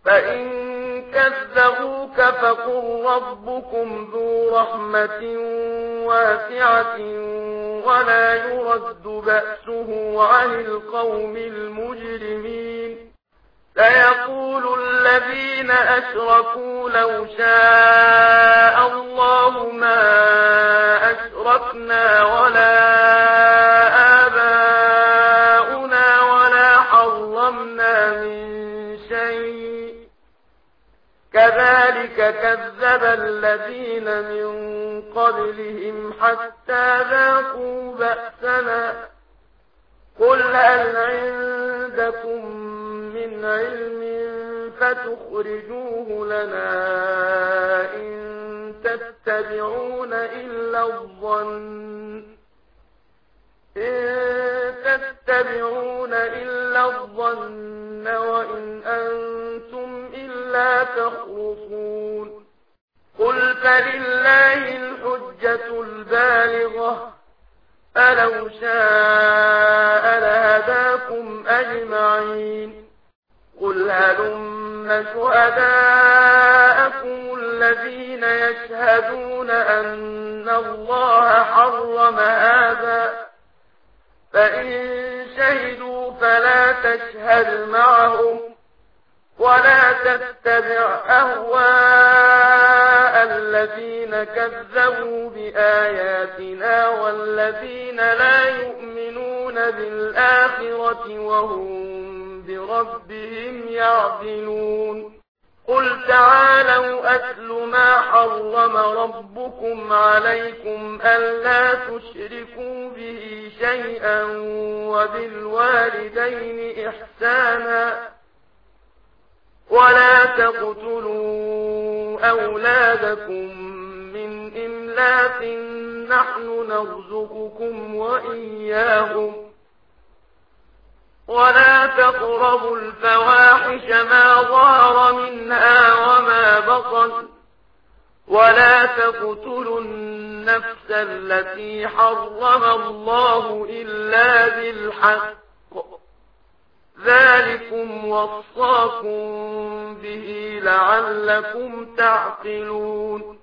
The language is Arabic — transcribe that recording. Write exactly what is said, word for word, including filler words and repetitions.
فإن كذبوك فقل ربكم ذو رحمة واسعة ولا يرد بأسه عن القوم المجرمين. سيقول الذين أشركوا لو شاء الله ما أشركنا ولا آباؤنا ولا حرمنا من شيء كذلك كذب الذين من قبلهم حتى ذاقوا بأسنا. قل هل عندكم من علم فتخرجوه لنا إن تتبعون إلا الظن إن تتبعون إلا الظن وإن أنتم إلا تخرصون. قل فلله الحجة البالغة فلو شاء لهداكم أجمعين. قل هلم شهداءكم الذين يشهدون أن الله حرم هذا فإن شهدوا فلا تشهد معهم ولا تتبع أهواء الذين كذبوا بآياتنا والذين لا يؤمنون بالآخرة وهم بربهم يعدلون. قل تعالوا أتل ما حرم ربكم عليكم ألا تشركوا به شيئا وبالوالدين إحسانا ولا تقتلوا أولادكم من إملاق نحن نرزقكم وإياهم ولا تقربوا الفواحش ما ظهر منها وما بطن ولا تقتلوا النفس التي حرم الله إلا بالحق ذلكم وصاكم به لعلكم تعقلون.